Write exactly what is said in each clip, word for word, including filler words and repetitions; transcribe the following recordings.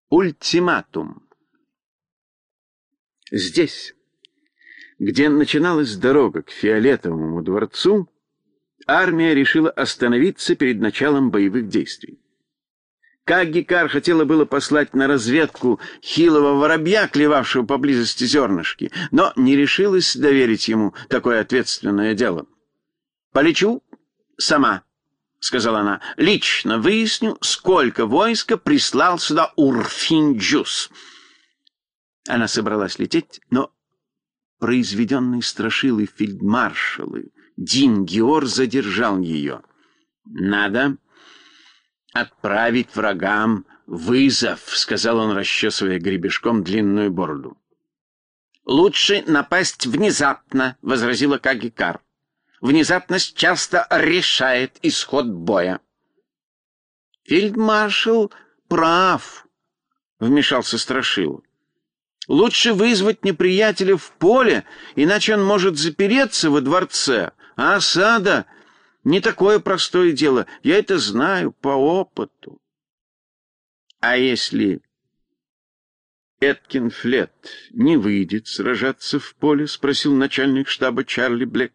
Ультиматум. Здесь, где начиналась дорога к Фиолетовому дворцу, армия решила остановиться перед началом боевых действий. Каггикар хотела было послать на разведку хилого воробья, клевавшего поблизости зернышки, но не решилась доверить ему такое ответственное дело. «Полечу сама», — сказала она, — «лично выясню, сколько войска прислал сюда Урфин-Джюс». Она собралась лететь, но произведенный страшилой фельдмаршалы Дин-Геор задержал ее. «Надо отправить врагам вызов», — сказал он, расчесывая гребешком длинную бороду. «Лучше напасть внезапно», — возразила Каггикар. «Внезапность часто решает исход боя». «Фельдмаршал прав», — вмешался страшила. «Лучше вызвать неприятеля в поле, иначе он может запереться во дворце, а осада — не такое простое дело, я это знаю по опыту». «А если Эткинфлет не выйдет сражаться в поле?» — спросил начальник штаба Чарли Блэк.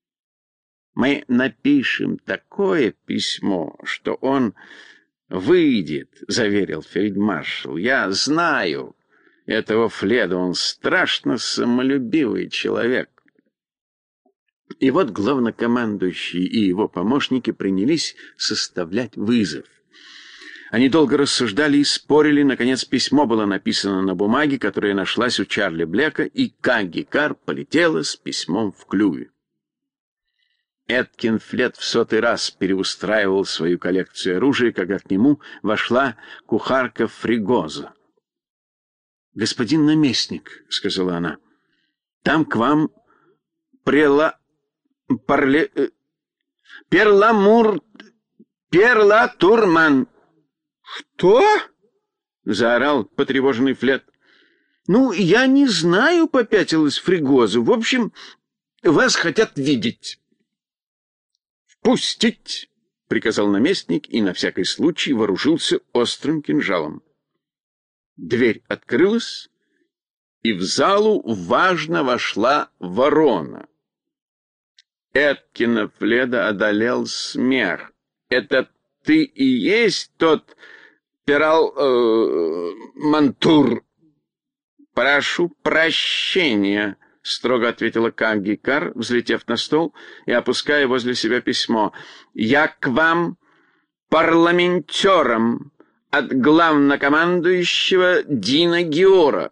«Мы напишем такое письмо, что он выйдет», — заверил фельдмаршал. «Я знаю этого Фледа, он страшно самолюбивый человек». И вот главнокомандующий и его помощники принялись составлять вызов. Они долго рассуждали и спорили. Наконец письмо было написано на бумаге, которая нашлась у Чарли Блэка, и Каггикар полетела с письмом в клюве. Эткинфлет в сотый раз переустраивал свою коллекцию оружия, когда к нему вошла кухарка Фригоза. «Господин наместник», — сказала она, — «там к вам прела... парле... перламур... перлатурман». «Что?» — заорал потревоженный Флет. «Ну, я не знаю», — попятилась Фригоза. «В общем, вас хотят видеть». «Впустить!» — приказал наместник и на всякий случай вооружился острым кинжалом. Дверь открылась, и в залу важно вошла ворона. Эткина Фледа одолел смех. «Это ты и есть тот пирал э, Мантур?» «Прошу прощения», — строго ответила Каггикар, взлетев на стол и опуская возле себя письмо. «Я к вам парламентером от главнокомандующего Дина Геора».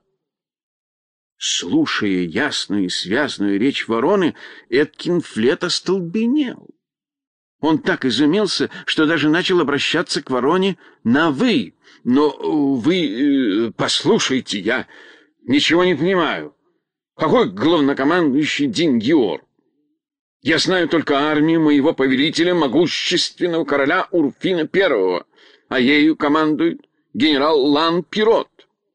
Слушая ясную и связную речь вороны, Эткинфлет остолбенел. Он так изумился, что даже начал обращаться к вороне на «вы». «Но вы... послушайте, я ничего не понимаю. Какой главнокомандующий Дин Геор? Я знаю только армию моего повелителя, могущественного короля Урфина Первого, а ею командует генерал Лан-Пирот».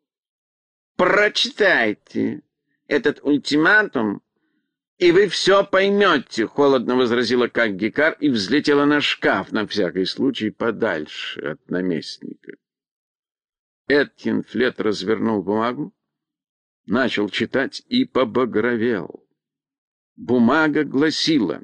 «Прочитайте этот ультиматум, и вы все поймете», — холодно возразила Каггикар и взлетела на шкаф, на всякий случай подальше от наместника. Эткинфлет развернул бумагу, начал читать и побагровел. Бумага гласила: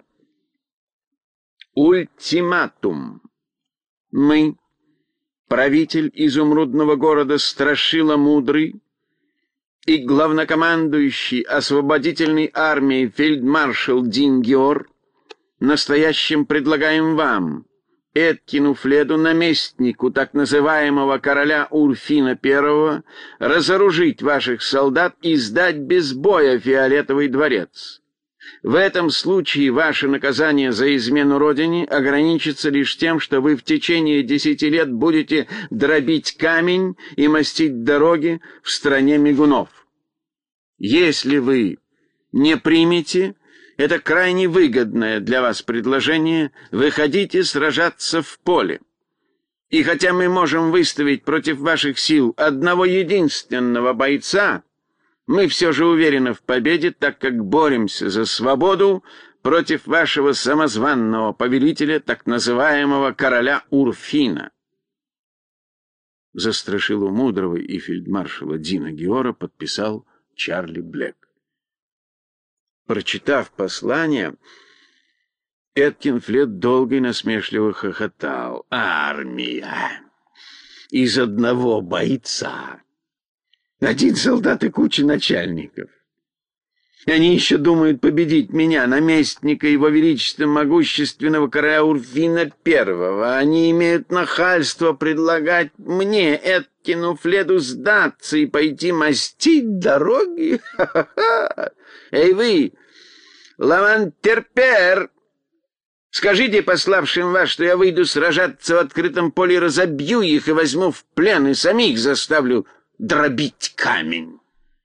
«Ультиматум. Мы, правитель изумрудного города Страшила Мудрый и главнокомандующий освободительной армией фельдмаршал Дин Геор, настоящим предлагаем вам, Эткину Фледу, наместнику так называемого короля Урфина Первого, разоружить ваших солдат и сдать без боя Фиолетовый дворец. В этом случае ваше наказание за измену родине ограничится лишь тем, что вы в течение десяти лет будете дробить камень и мастить дороги в стране мигунов. Если вы не примете это крайне выгодное для вас предложение, выходите сражаться в поле. И хотя мы можем выставить против ваших сил одного единственного бойца, мы все же уверены в победе, так как боремся за свободу против вашего самозванного повелителя, так называемого короля Урфина». за Страшилу Мудрого и фельдмаршала Дина Геора подписал Чарли Блэк. Прочитав послание, Эткин Флет долго и насмешливо хохотал. «Армия! Из одного бойца! Один солдат и куча начальников! Они еще думают победить меня, наместника его величества могущественного короля Урфина Первого. Они имеют нахальство предлагать мне, Эткину Фледу, сдаться и пойти мастить дороги. Ха-ха-ха! Эй вы, Лавантерпер, скажите пославшим вас, что я выйду сражаться в открытом поле, разобью их и возьму в плен, и самих заставлю дробить камень».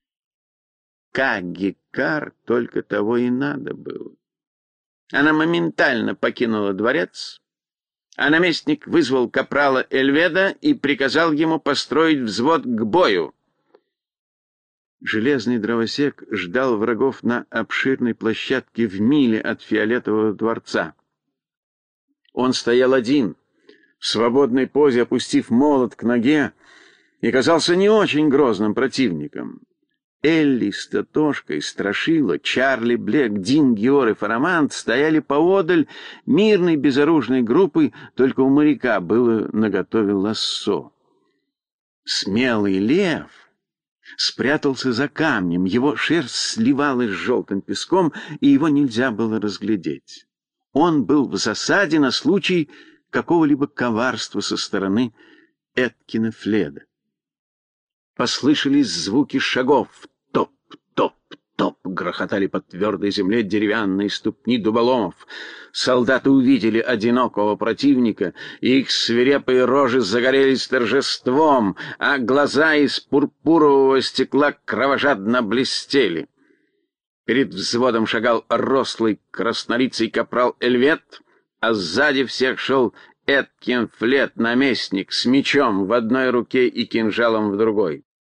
Кагикар только того и надо было. Она моментально покинула дворец, а наместник вызвал капрала Эльведа и приказал ему построить взвод к бою. Железный дровосек ждал врагов на обширной площадке в миле от Фиолетового дворца. Он стоял один, в свободной позе, опустив молот к ноге, и казался не очень грозным противником. Элли с Татошкой, Страшила, Чарли Блэк, Дин Геор и Фарамант стояли поодаль мирной безоружной группой, только у моряка было наготове лассо. Смелый лев спрятался за камнем, его шерсть сливалась с желтым песком, и его нельзя было разглядеть. Он был в засаде на случай какого-либо коварства со стороны Эткина Фледа. Послышались звуки шагов. Топ-топ-топ грохотали по твердой земле деревянные ступни дуболомов. Солдаты увидели одинокого противника, и их свирепые рожи загорелись торжеством, а глаза из пурпурового стекла кровожадно блестели. Перед взводом шагал рослый краснолицый капрал Эльвет, а сзади всех шел Эткин Флет, наместник, с мечом в одной руке и кинжалом в другой.